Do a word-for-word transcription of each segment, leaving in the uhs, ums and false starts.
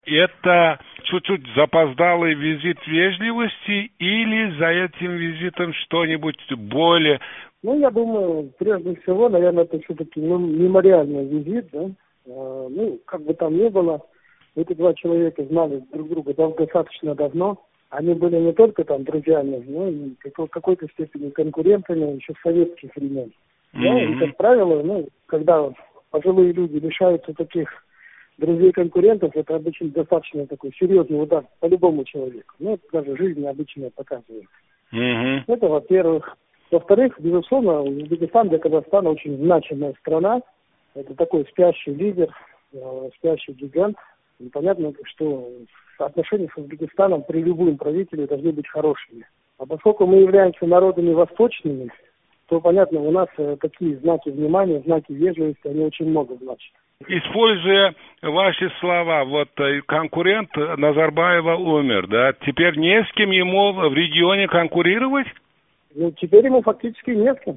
Это чуть-чуть запоздалый визит вежливости или за этим визитом что-нибудь более? Ну, я думаю, прежде всего, наверное, это все-таки ну, мемориальный визит, да. А, ну, как бы там ни было, эти два человека знали друг друга достаточно давно. Они были не только там друзьями, но и в какой-то степени конкурентами еще с советских времен. Mm-hmm. Да, и, как правило, ну, когда пожилые люди лишаются таких друзей-конкурентов, это обычно достаточно такой серьезный удар по любому человеку. Ну, это даже жизнь обычно показывает. Mm-hmm. Это, во-первых. Во-вторых, безусловно, Узбекистан для Казахстана очень значимая страна. Это такой спящий лидер, э, спящий гигант. И понятно, что отношения с Узбекистаном при любом правителе должны быть хорошими. А поскольку мы являемся народами восточными, то, понятно, у нас э, такие знаки внимания, знаки вежливости, они очень много значат. Используя ваши слова, вот конкурент Назарбаева умер, да? Теперь не с кем ему в регионе конкурировать? Ну, теперь ему фактически не с кем.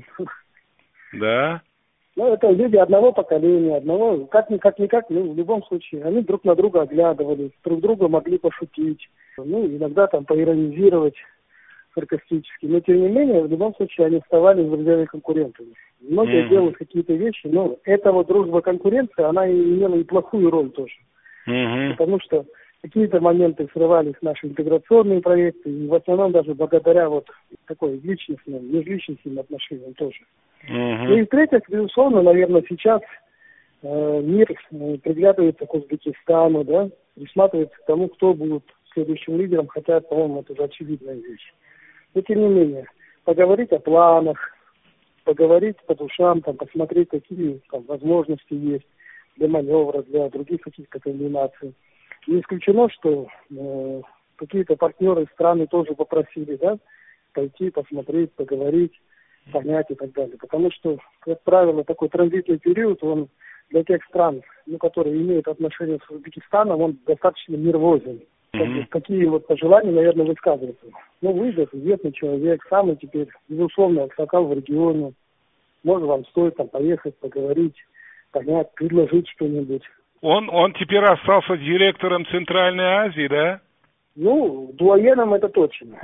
Да? Ну, это люди одного поколения, одного, как-никак, никак, ну, в любом случае, они друг на друга оглядывались, друг друга могли пошутить, ну, иногда там поиронизировать саркастически, но, тем не менее, в любом случае, они вставали с друзьями-конкурентами. Многие mm-hmm. делают какие-то вещи, но эта вот дружба-конкуренция, она имела и плохую роль тоже, mm-hmm. потому что какие-то моменты срывались наши интеграционные проекты, и в основном даже благодаря вот такой личностным, межличностным отношениям тоже. Uh-huh. Ну и в-третьих, безусловно, наверное, сейчас э, мир э, приглядывается к Узбекистану, да, присматривается к тому, кто будет следующим лидером, хотя, по-моему, это же очевидная вещь. Но тем не менее, поговорить о планах, поговорить по душам, там, посмотреть, какие там возможности есть для маневра, для других каких-то комбинаций. Не исключено, что э, какие-то партнеры страны тоже попросили, да, пойти, посмотреть, поговорить, понять и так далее. Потому что, как правило, такой транзитный период, он для тех стран, ну, которые имеют отношения с Узбекистаном, он достаточно нервозен. Mm-hmm. Какие вот пожелания, наверное, высказываются. Ну, вы, известный человек, самый теперь, безусловно, аксакал в регионе. Может, вам стоит там поехать, поговорить, понять, предложить что-нибудь. Он, он теперь остался директором Центральной Азии, да? Ну, дуаеном это точно.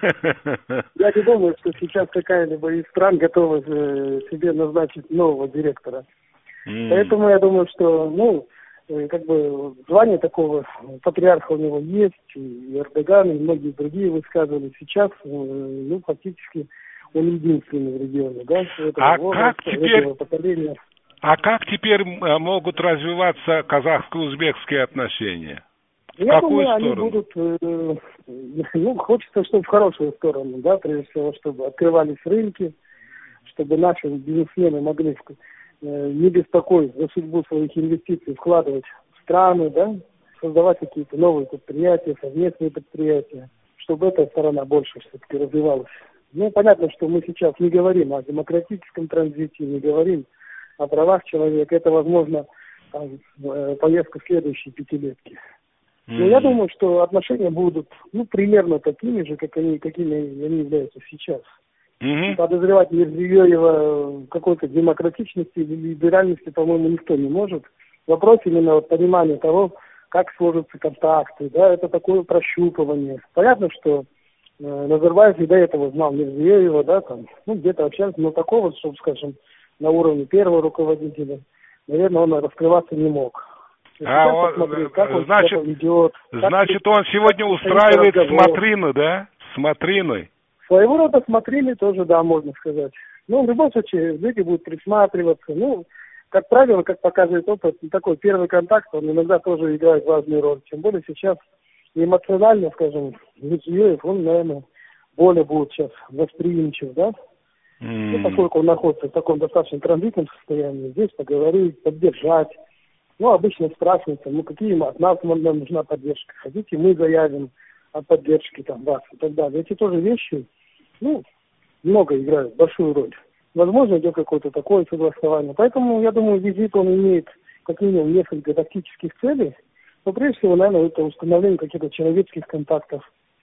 Я не думаю, что сейчас какая-либо из стран готова себе назначить нового директора. Mm. Поэтому я думаю, что, ну, как бы звание такого патриарха у него есть, и Эрдоган, и многие другие высказывали. Сейчас, ну, фактически он единственный в регионе, да? А как теперь... поколения. А как теперь могут развиваться казахско-узбекские отношения? В Я какую думаю, сторону? Они будут, э, ну, хочется, чтобы в хорошую сторону, да, прежде всего, чтобы открывались рынки, чтобы наши бизнесмены могли э, не беспокоить за судьбу своих инвестиций, вкладывать в страны, да, создавать какие-то новые предприятия, совместные предприятия, чтобы эта сторона больше все-таки развивалась. Ну, понятно, что мы сейчас не говорим о демократическом транзите, не говорим о правах человека. Это, возможно, там, поездка в следующей пятилетки. Но mm-hmm. я думаю, что отношения будут, ну, примерно такими же, как они, какими они являются сейчас. Mm-hmm. Подозревать Мирзиёева в какой-то демократичности или либеральности, по-моему, никто не может. Вопрос именно вот понимания того, как сложатся контакты, да, это такое прощупывание. Понятно, что э, Назарбаев и до этого знал Мирзиёева, да, там, ну, где-то общался, но такого, чтобы, скажем, на уровне первого руководителя, наверное, он раскрываться не мог. А он, он значит, ведет, значит, он сегодня устраивает смотрину, да? Смотрины. Своего рода смотрины тоже, да, можно сказать. Ну, в любом случае, люди будут присматриваться. Ну, как правило, как показывает опыт, такой первый контакт, он иногда тоже играет важную роль. Тем более сейчас эмоционально, скажем, Мирзиёев, он, наверное, более будет сейчас восприимчив, да? Mm. Ну, поскольку он находится в таком достаточно транзитном состоянии, здесь поговорить, поддержать. Ну, обычно спрашивается, ну, какие от нас нам нужна поддержка. Хотите, мы заявим о поддержке там вас и так далее. Эти тоже вещи, ну, много играют, большую роль. Возможно, идет какое-то такое согласование. Поэтому, я думаю, визит, он имеет как минимум несколько тактических целей. Но, прежде всего, наверное, это установление каких-то человеческих контактов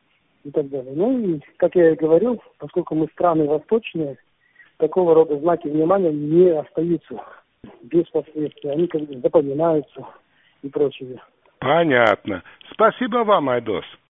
и так далее. Ну, и, как я и говорил, поскольку мы страны восточные, такого рода знаки внимания не остаются без последствий. Они как бы запоминаются и прочее. Понятно. Спасибо вам, Айдос.